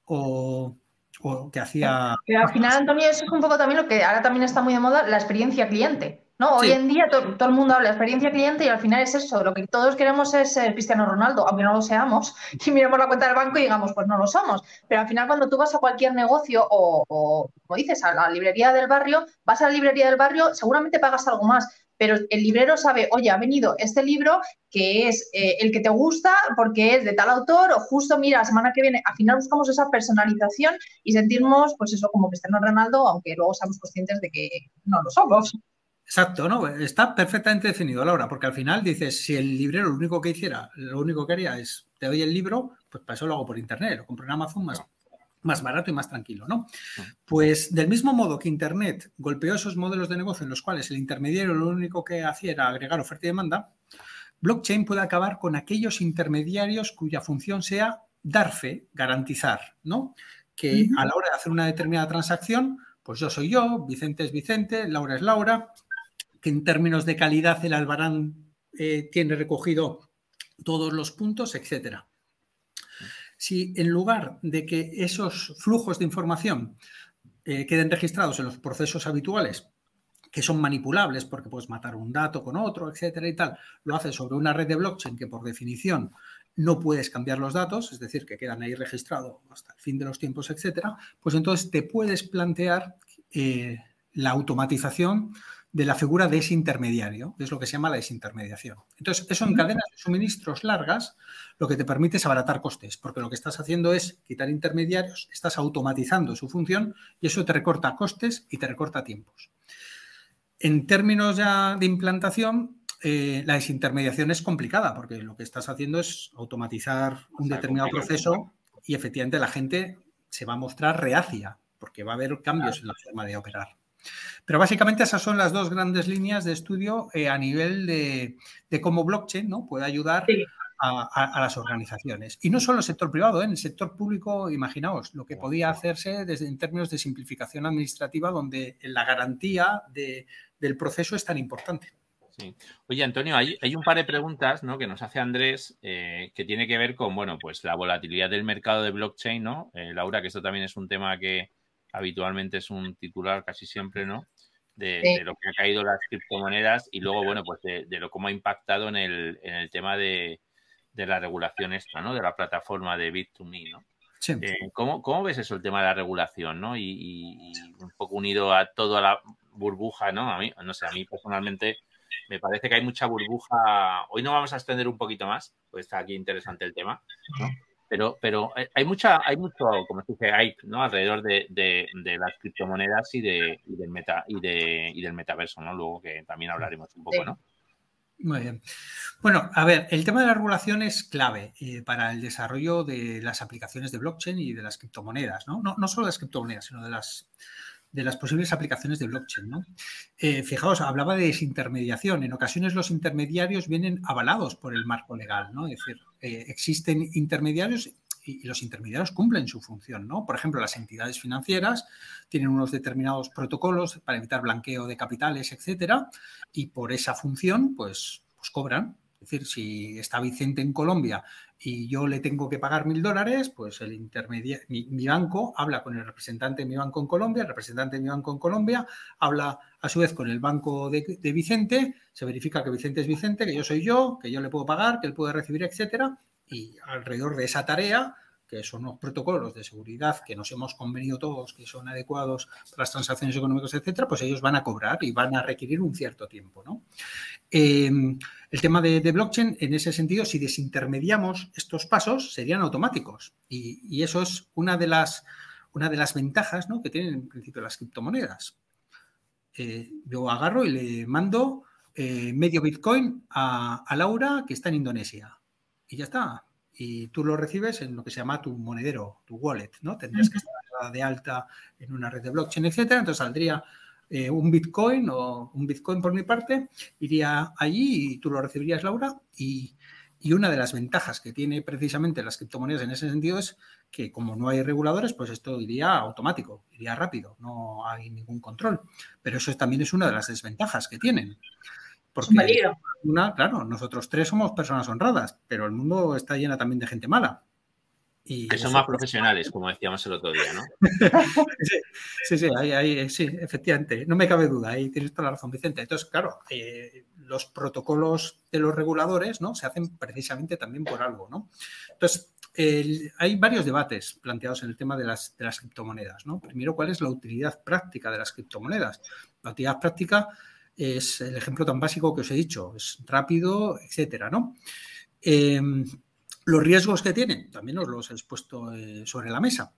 B: o, o te hacía...
C: Pero al final, Antonio, eso es un poco también lo que ahora también está muy de moda, la experiencia cliente, ¿no? Hoy sí. en día to todo el mundo habla de experiencia cliente y al final es eso, lo que todos queremos es ser Cristiano Ronaldo, aunque no lo seamos, y miremos la cuenta del banco y digamos, pues no lo somos. Pero al final cuando tú vas a cualquier negocio o, o como dices, a la librería del barrio, vas a la librería del barrio, seguramente pagas algo más, pero el librero sabe, oye, ha venido este libro que es eh, el que te gusta porque es de tal autor o justo, mira, la semana que viene, al final buscamos esa personalización y sentirnos, pues eso, como Cristiano Ronaldo, aunque luego seamos conscientes de que no lo somos.
B: Exacto, ¿no? Está perfectamente definido, Laura, porque al final dices, si el librero lo único que hiciera, lo único que haría es, te doy el libro, pues para eso lo hago por internet, lo compro en Amazon más, más barato y más tranquilo, ¿no? Pues del mismo modo que Internet golpeó esos modelos de negocio en los cuales el intermediario lo único que hacía era agregar oferta y demanda, blockchain puede acabar con aquellos intermediarios cuya función sea dar fe, garantizar, ¿no? Que a la hora de hacer una determinada transacción, pues yo soy yo, Vicente es Vicente, Laura es Laura, que en términos de calidad el albarán eh, tiene recogido todos los puntos, etcétera. Si en lugar de que esos flujos de información eh, queden registrados en los procesos habituales, que son manipulables porque puedes matar un dato con otro, etcétera y tal, lo haces sobre una red de blockchain que por definición no puedes cambiar los datos, es decir, que quedan ahí registrados hasta el fin de los tiempos, etcétera, pues entonces te puedes plantear eh, la automatización de la figura de ese intermediario, es lo que se llama la desintermediación. Entonces, eso en cadenas de suministros largas lo que te permite es abaratar costes, porque lo que estás haciendo es quitar intermediarios, estás automatizando su función y eso te recorta costes y te recorta tiempos. En términos ya de implantación, eh, la desintermediación es complicada, porque lo que estás haciendo es automatizar un determinado proceso y efectivamente la gente se va a mostrar reacia, porque va a haber cambios en la forma de operar. Pero básicamente esas son las dos grandes líneas de estudio eh, a nivel de, de cómo blockchain, ¿no?, puede ayudar sí. a, a, a las organizaciones. Y no solo el sector privado, ¿eh? En el sector público, imaginaos, lo que podía hacerse desde, en términos de simplificación administrativa, donde la garantía de, del proceso es tan importante.
A: Sí. Oye, Antonio, hay, hay un par de preguntas, ¿no?, que nos hace Andrés, eh, que tiene que ver con, bueno, pues la volatilidad del mercado de blockchain, ¿no? Eh, Laura, que esto también es un tema que habitualmente es un titular casi siempre, ¿no?, de, sí. de lo que ha caído las criptomonedas y luego, bueno, pues de, de lo cómo ha impactado en el, en el tema de, de la regulación esta, ¿no?, de la plataforma de Bit to Me, ¿no? Sí. Eh, ¿cómo, ¿Cómo ves eso, el tema de la regulación, ¿no? Y, y, y un poco unido a toda la burbuja, ¿no? A mí, no sé, a mí personalmente me parece que hay mucha burbuja. Hoy no vamos a extender un poquito más, pues está aquí interesante el tema, ¿no? Pero, pero hay mucha, hay mucho, como se dice, hype, ¿no? Alrededor de, de, de las criptomonedas y de y del meta y de y del metaverso, ¿no? Luego que también hablaremos un poco, ¿no?
B: Muy bien. Bueno, a ver, el tema de la regulación es clave eh, para el desarrollo de las aplicaciones de blockchain y de las criptomonedas, ¿no? No, no solo de las criptomonedas, sino de las de las posibles aplicaciones de blockchain, ¿no? Eh, fijaos, hablaba de desintermediación. En ocasiones los intermediarios vienen avalados por el marco legal, ¿no? Es decir, eh, existen intermediarios y, y los intermediarios cumplen su función, ¿no? Por ejemplo, las entidades financieras tienen unos determinados protocolos para evitar blanqueo de capitales, etcétera, y por esa función, pues, pues cobran. Es decir, si está Vicente en Colombia y yo le tengo que pagar mil dólares, pues el intermedia- mi, mi banco habla con el representante de mi banco en Colombia, el representante de mi banco en Colombia habla a su vez con el banco de, de Vicente, se verifica que Vicente es Vicente, que yo soy yo, que yo le puedo pagar, que él puede recibir, etcétera, y alrededor de esa tarea, que son unos protocolos de seguridad que nos hemos convenido todos, que son adecuados para las transacciones económicas, etcétera, pues ellos van a cobrar y van a requerir un cierto tiempo, ¿no? Eh, el tema de, de blockchain, en ese sentido, si desintermediamos estos pasos, serían automáticos. Y, y eso es una de las, una de las ventajas, ¿no?, que tienen en principio las criptomonedas. Eh, yo agarro y le mando eh, medio Bitcoin a, a Laura, que está en Indonesia. Y ya está. Y tú lo recibes en lo que se llama tu monedero, tu wallet, ¿no? Tendrías que estar de alta en una red de blockchain, etcétera. Entonces saldría eh, un Bitcoin o un Bitcoin por mi parte, iría allí y tú lo recibirías, Laura. Y, y una de las ventajas que tiene precisamente las criptomonedas en ese sentido es que como no hay reguladores, pues esto iría automático, iría rápido, no hay ningún control. Pero eso también es una de las desventajas que tienen. Porque, una, claro, nosotros tres somos personas honradas, pero el mundo está lleno también de gente mala.
A: Y que son más profesionales, como decíamos el otro día, ¿no?
B: sí, sí, sí, ahí, ahí, sí, efectivamente, no me cabe duda, ahí tienes toda la razón, Vicente. Entonces, claro, eh, los protocolos de los reguladores, ¿no?, se hacen precisamente también por algo, ¿no? Entonces, el, hay varios debates planteados en el tema de las, de las criptomonedas, ¿no? Primero, ¿cuál es la utilidad práctica de las criptomonedas? La utilidad práctica es el ejemplo tan básico que os he dicho, es rápido, etcétera, ¿no? Eh, los riesgos que tienen, también os los he puesto eh, sobre la mesa.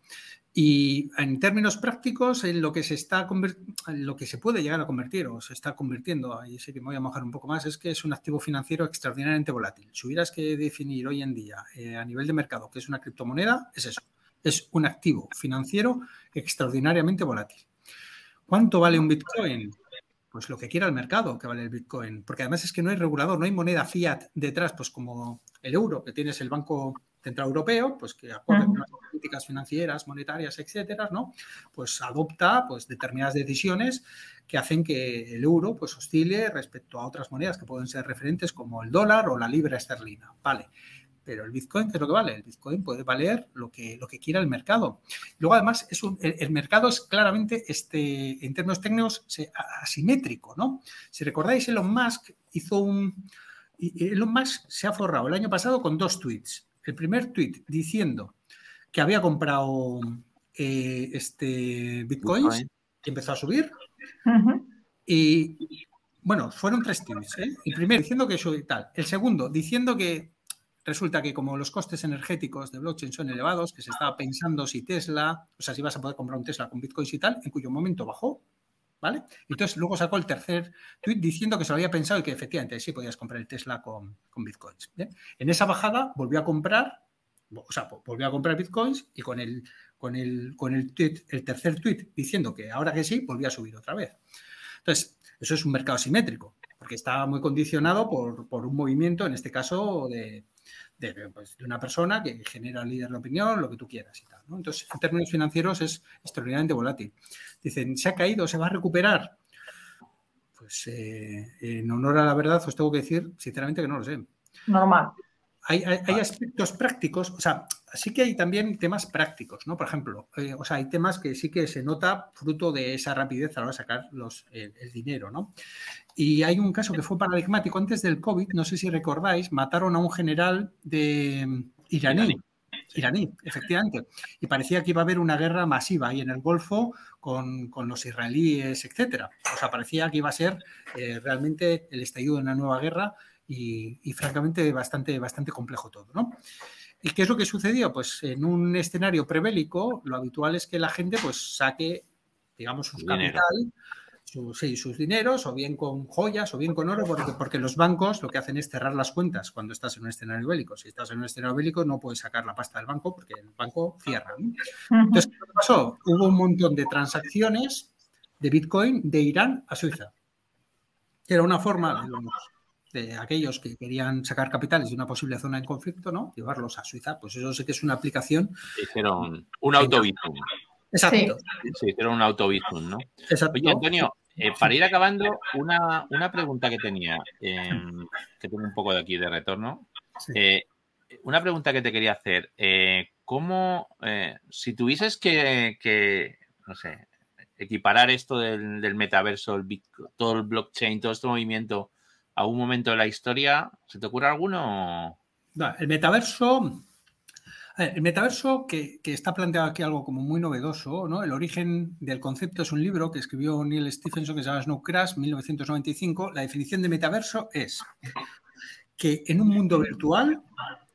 B: Y en términos prácticos, en lo que se está en lo que se puede llegar a convertir o se está convirtiendo, ahí sí que me voy a mojar un poco más, es que es un activo financiero extraordinariamente volátil. Si hubieras que definir hoy en día eh, a nivel de mercado qué es una criptomoneda, es eso, es un activo financiero extraordinariamente volátil. ¿Cuánto vale un Bitcoin? Pues lo que quiera el mercado que vale el Bitcoin, porque además es que no hay regulador, no hay moneda fiat detrás, pues como el euro, que tienes el Banco Central Europeo, pues que acorde con las políticas financieras, monetarias, etcétera, ¿no? Pues adopta pues determinadas decisiones que hacen que el euro pues oscile respecto a otras monedas que pueden ser referentes como el dólar o la libra esterlina, ¿vale? Pero el Bitcoin, ¿qué es lo que vale? El Bitcoin puede valer lo que, lo que quiera el mercado. Luego, además, es un, el, el mercado es claramente, este, en términos técnicos, asimétrico, ¿no? Si recordáis, Elon Musk hizo un... Elon Musk se ha forrado el año pasado con dos tweets. El primer tweet diciendo que había comprado eh, este Bitcoins Bitcoin. Y empezó a subir. Uh-huh. Y, bueno, fueron tres tweets, ¿eh? El primero diciendo que eso y tal. El segundo diciendo que resulta que como los costes energéticos de blockchain son elevados, que se estaba pensando si Tesla, o sea, si vas a poder comprar un Tesla con bitcoins y tal, en cuyo momento bajó, ¿vale? Y entonces luego sacó el tercer tweet diciendo que se lo había pensado y que efectivamente sí podías comprar el Tesla con, con bitcoins. ¿Bien? En esa bajada volvió a comprar, o sea, volvió a comprar bitcoins y con el, con el, con el, tweet, el tercer tweet diciendo que ahora que sí, volvió a subir otra vez. Entonces, eso es un mercado asimétrico, porque está muy condicionado por, por un movimiento, en este caso, de... De, pues, de una persona que genera líder de opinión, lo que tú quieras y tal, ¿no? Entonces, en términos financieros es extraordinariamente volátil. Dicen, ¿se ha caído? ¿Se va a recuperar? Pues eh, en honor a la verdad os tengo que decir, sinceramente, que no lo sé.
C: Normal.
B: Hay, hay, hay aspectos prácticos, o sea, sí que hay también temas prácticos, ¿no? Por ejemplo, eh, o sea, hay temas que sí que se nota fruto de esa rapidez a la hora de sacar los, el, el dinero, ¿no? Y hay un caso que fue paradigmático. Antes del COVID, no sé si recordáis, mataron a un general de iraní. Sí. Iraní, efectivamente. Y parecía que iba a haber una guerra masiva ahí en el Golfo con, con los israelíes, etcétera. O sea, parecía que iba a ser eh, realmente el estallido de una nueva guerra y, y francamente, bastante, bastante complejo todo, ¿no? ¿Y qué es lo que sucedió? Pues en un escenario prebélico, lo habitual es que la gente pues saque, digamos, sus
A: Dinero.
B: capital, sus, sí, sus dineros, o bien con joyas, o bien con oro, porque, porque los bancos lo que hacen es cerrar las cuentas cuando estás en un escenario bélico. Si estás en un escenario bélico no puedes sacar la pasta del banco porque el banco cierra, ¿no? Entonces, ¿qué pasó? Hubo un montón de transacciones de Bitcoin de Irán a Suiza. Era una forma de los... de aquellos que querían sacar capitales de una posible zona de conflicto, ¿no? Llevarlos a Suiza. Pues eso sí que es una aplicación.
A: Hicieron un autobizum.
B: Exacto.
A: Sí, hicieron un autobizum, ¿no?
B: Exacto.
A: Oye, Antonio, eh, para ir acabando, una, una pregunta que tenía, eh, que tengo un poco de aquí de retorno.
B: Sí.
A: Eh, una pregunta que te quería hacer. Eh, ¿Cómo, eh, si tuvieses que, que, no sé, equiparar esto del, del metaverso, el Bitcoin, todo el blockchain, todo este movimiento a un momento de la historia, ¿se te ocurre alguno?
B: No, el metaverso, el metaverso que, que está planteado aquí algo como muy novedoso, ¿no? El origen del concepto es un libro que escribió Neil Stephenson que se llama Snow Crash, mil novecientos noventa y cinco. La definición de metaverso es que en un mundo virtual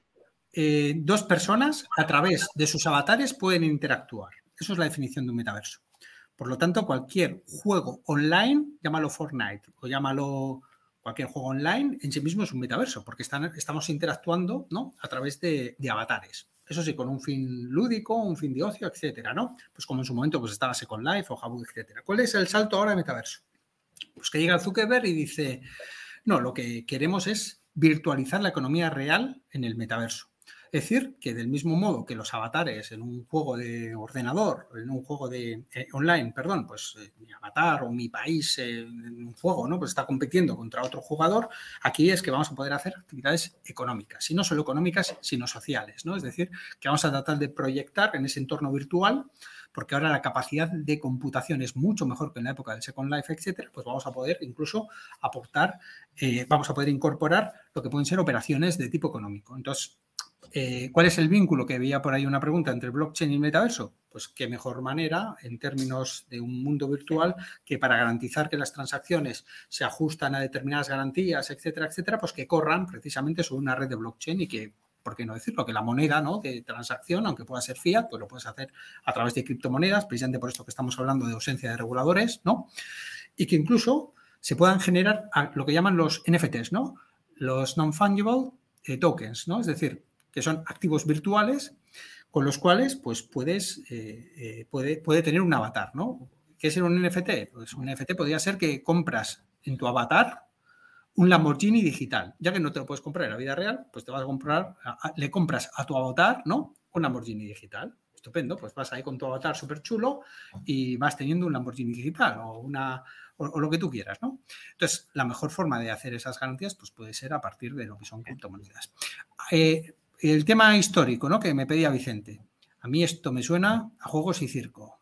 B: eh, dos personas a través de sus avatares pueden interactuar. Eso es la definición de un metaverso. Por lo tanto, cualquier juego online, llámalo Fortnite o llámalo cualquier juego online, en sí mismo es un metaverso, porque están, estamos interactuando, ¿no? A través de, de avatares. Eso sí, con un fin lúdico, un fin de ocio, etcétera, ¿no? Pues como en su momento pues estaba Second Life o Habbo, etcétera. ¿Cuál es el salto ahora de metaverso? Pues que llega Zuckerberg y dice, no, lo que queremos es virtualizar la economía real en el metaverso. Es decir, que del mismo modo que los avatares en un juego de ordenador, en un juego de eh, online, perdón, pues eh, mi avatar o mi país eh, en un juego, ¿no? Pues está compitiendo contra otro jugador, aquí es que vamos a poder hacer actividades económicas, y no solo económicas, sino sociales, ¿no? Es decir, que vamos a tratar de proyectar en ese entorno virtual, porque ahora la capacidad de computación es mucho mejor que en la época del Second Life, etcétera, pues vamos a poder incluso aportar, eh, vamos a poder incorporar lo que pueden ser operaciones de tipo económico. Entonces, Eh, ¿cuál es el vínculo? Que veía por ahí una pregunta entre blockchain y metaverso. Pues qué mejor manera, en términos de un mundo virtual, que para garantizar que las transacciones se ajustan a determinadas garantías, etcétera, etcétera, pues que corran precisamente sobre una red de blockchain y que, ¿por qué no decirlo? Que la moneda, ¿no?, de transacción, aunque pueda ser fiat, pues lo puedes hacer a través de criptomonedas, precisamente por esto que estamos hablando de ausencia de reguladores, ¿no? Y que incluso se puedan generar lo que llaman los N F Ts, ¿no? Los non-fungible eh, tokens, ¿no? Es decir, que son activos virtuales con los cuales pues puedes eh, eh, puede, puede tener un avatar, ¿no? ¿Qué es un N F T? Pues un N F T podría ser que compras en tu avatar un Lamborghini digital, ya que no te lo puedes comprar en la vida real, pues te vas a comprar, a, a, le compras a tu avatar, ¿no?, un Lamborghini digital. Estupendo, pues vas ahí con tu avatar súper chulo y vas teniendo un Lamborghini digital o una o, o lo que tú quieras, ¿no? Entonces, la mejor forma de hacer esas garantías pues puede ser a partir de lo que son criptomonedas. Eh, El tema histórico, ¿no?, que me pedía Vicente. A mí esto me suena a juegos y circo.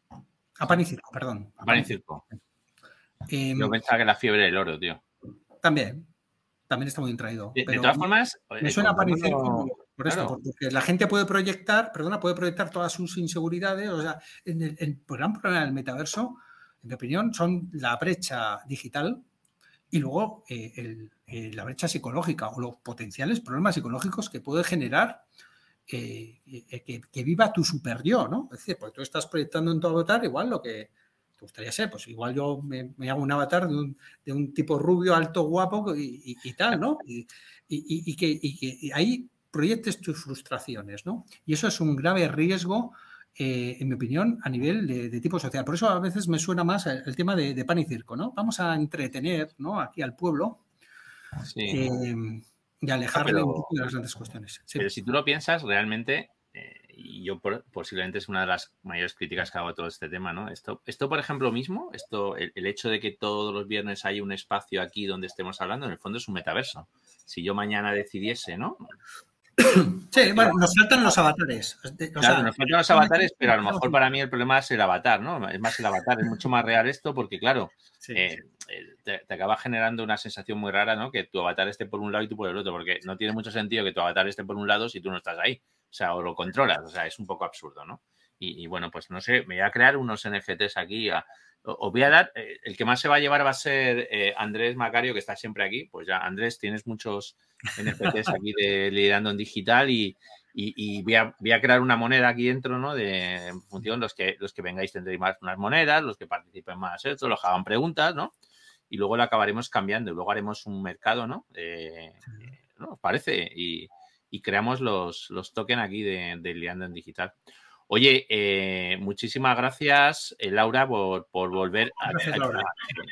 B: A pan y circo, perdón.
A: A pan y circo.
B: Eh,
A: Yo pensaba que la fiebre del oro, tío.
B: También. También está muy bien traído.
A: De,
B: pero
A: de todas formas...
B: Me suena a pan y circo por
A: claro.
B: esto, porque la gente puede proyectar, perdona, puede proyectar todas sus inseguridades. O sea, en el, el gran problema del metaverso, en mi opinión, son la brecha digital y luego eh, el, eh, la brecha psicológica o los potenciales problemas psicológicos que puede generar eh, eh, que, que viva tu super yo, ¿no? Es decir, porque tú estás proyectando en tu avatar igual lo que te gustaría ser. Pues igual yo me, me hago un avatar de un, de un tipo rubio, alto, guapo y, y, y tal, ¿no? Y, y, y, que, y que ahí proyectes tus frustraciones, ¿no? Y eso es un grave riesgo, Eh, en mi opinión, a nivel de, de tipo social. Por eso a veces me suena más el, el tema de, de pan y circo, ¿no? Vamos a entretener, ¿no?, aquí al pueblo,
A: sí.
B: eh, y alejarle
A: pero,
B: un poco de las grandes cuestiones. Sí.
A: Pero si tú lo piensas, realmente, eh, y yo por, posiblemente es una de las mayores críticas que hago a todo este tema, ¿no? Esto, esto por ejemplo, mismo, esto, el, el hecho de que todos los viernes hay un espacio aquí donde estemos hablando, en el fondo es un metaverso. Si yo mañana decidiese, ¿no?
B: Sí, bueno, nos faltan los avatares. O
A: claro,
B: sea,
A: nos faltan los avatares, pero a lo mejor para mí el problema es el avatar, ¿no? Es más el avatar, es mucho más real esto porque, claro, sí, eh, sí. Te, te acaba generando una sensación muy rara, ¿no? Que tu avatar esté por un lado y tú por el otro, porque no tiene mucho sentido que tu avatar esté por un lado si tú no estás ahí. O sea, o lo controlas. O sea, es un poco absurdo, ¿no? Y, y bueno, pues no sé, me voy a crear unos N F Ts aquí. A, os voy a dar, eh, el que más se va a llevar va a ser eh, Andrés Macario, que está siempre aquí. Pues ya, Andrés, tienes muchos N F Ts aquí de Liderando en Digital y, y, y voy, a, voy a crear una moneda aquí dentro, ¿no? De, en función, los que, los que vengáis tendréis más unas monedas, los que participen más esto, los que hagan preguntas, ¿no? Y luego lo acabaremos cambiando y luego haremos un mercado, ¿no? Eh, ¿no? ¿Os parece? Y, y creamos los, los tokens aquí de, de Liderando en Digital. Oye, eh, muchísimas gracias, eh, Laura, por, por volver a,
B: gracias,
A: a,
B: Laura.
A: a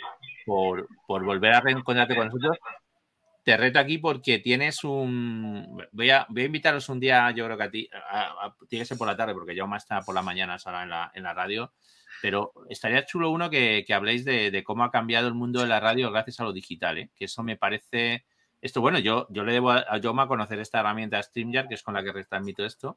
A: por, por volver a reencontrarte con nosotros. Te reto aquí porque tienes un... Voy a, voy a invitaros un día, yo creo que a ti, a, a, tiene que ser por la tarde, porque yo más está por la mañana ahora en la, en la radio, pero estaría chulo uno que, que habléis de, de cómo ha cambiado el mundo de la radio gracias a lo digital, ¿eh? Que eso me parece... Esto, bueno, yo, yo le debo a, a Jaume conocer esta herramienta StreamYard, que es con la que retransmito esto.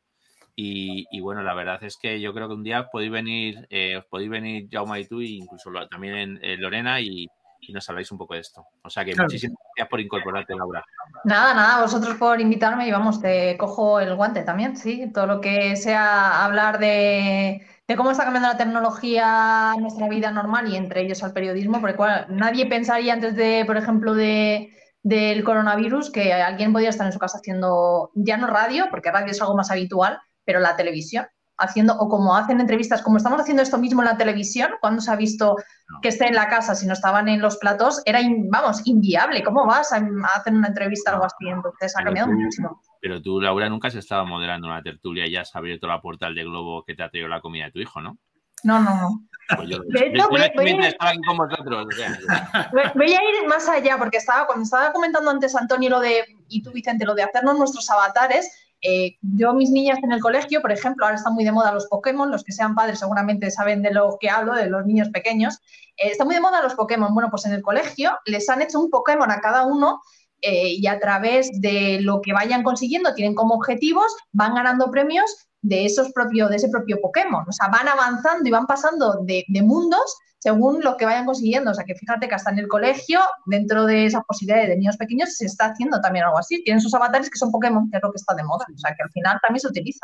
A: Y, y bueno, la verdad es que yo creo que un día podéis venir, eh, os podéis venir Jaume y tú, e incluso lo, también eh, Lorena, y, y nos habláis un poco de esto. O sea que claro, muchísimas gracias por incorporarte, Laura.
C: Nada, nada, vosotros por invitarme y vamos, te cojo el guante también, sí. Todo lo que sea hablar de, de cómo está cambiando la tecnología en nuestra vida normal y entre ellos al periodismo, porque cual, nadie pensaría antes de, por ejemplo, de... del coronavirus que alguien podía estar en su casa haciendo ya no radio, porque radio es algo más habitual, pero la televisión, haciendo, o como hacen entrevistas, como estamos haciendo esto mismo en la televisión, cuando se ha visto no. que esté en la casa, si no estaban en los platos, era, in, vamos, inviable. ¿Cómo vas a hacer una entrevista o algo así? Entonces ha cambiado tú, muchísimo.
A: Pero tú, Laura, nunca has estado moderando una tertulia y ya has abierto la puerta de Globo que te ha traído la comida de tu hijo, ¿no?
C: No, no, no.
A: Pues yo, de hecho, voy, voy, voy, a ir, con vosotros, o sea.
C: voy a ir más allá, porque estaba, cuando estaba comentando antes, Antonio, lo de, y tú, Vicente, lo de hacernos nuestros avatares. Eh, yo, mis niñas en el colegio, por ejemplo, ahora están muy de moda los Pokémon, los que sean padres seguramente saben de lo que hablo, de los niños pequeños. Eh, está muy de moda los Pokémon. Bueno, pues en el colegio les han hecho un Pokémon a cada uno eh, y a través de lo que vayan consiguiendo, tienen como objetivos, van ganando premios de esos propio, de ese propio Pokémon. O sea, van avanzando y van pasando de, de mundos según lo que vayan consiguiendo. O sea, que fíjate que hasta en el colegio, dentro de esas posibilidades de niños pequeños, se está haciendo también algo así. Tienen sus avatares que son Pokémon, que es lo que está de moda. O sea, que al final también se utiliza.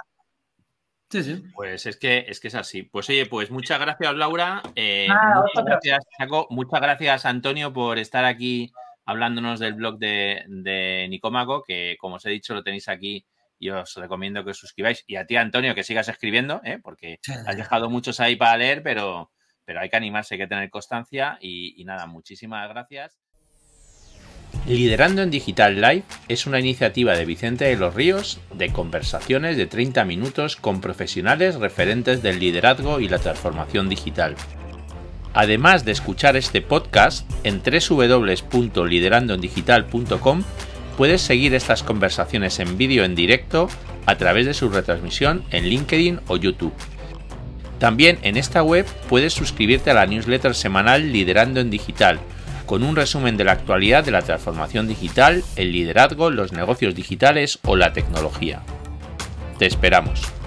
A: Sí, sí. Pues es que es que es así. Pues oye, pues muchas gracias, Laura. Eh,
C: ah,
A: muchas gracias, Chaco. Muchas gracias, Antonio, por estar aquí hablándonos del blog de, de Nicómaco, que como os he dicho, lo tenéis aquí. Y os recomiendo que os suscribáis. Y a ti, Antonio, que sigas escribiendo, ¿eh? Porque sí. has dejado muchos ahí para leer, pero, pero hay que animarse, hay que tener constancia. Y, y nada, muchísimas gracias. Liderando en Digital Live es una iniciativa de Vicente de los Ríos de conversaciones de treinta minutos con profesionales referentes del liderazgo y la transformación digital. Además de escuchar este podcast en doble u doble u doble u punto liderando en digital punto com, puedes seguir estas conversaciones en vídeo en directo a través de su retransmisión en LinkedIn o YouTube. También en esta web puedes suscribirte a la newsletter semanal Liderando en Digital, con un resumen de la actualidad de la transformación digital, el liderazgo, los negocios digitales o la tecnología. Te esperamos.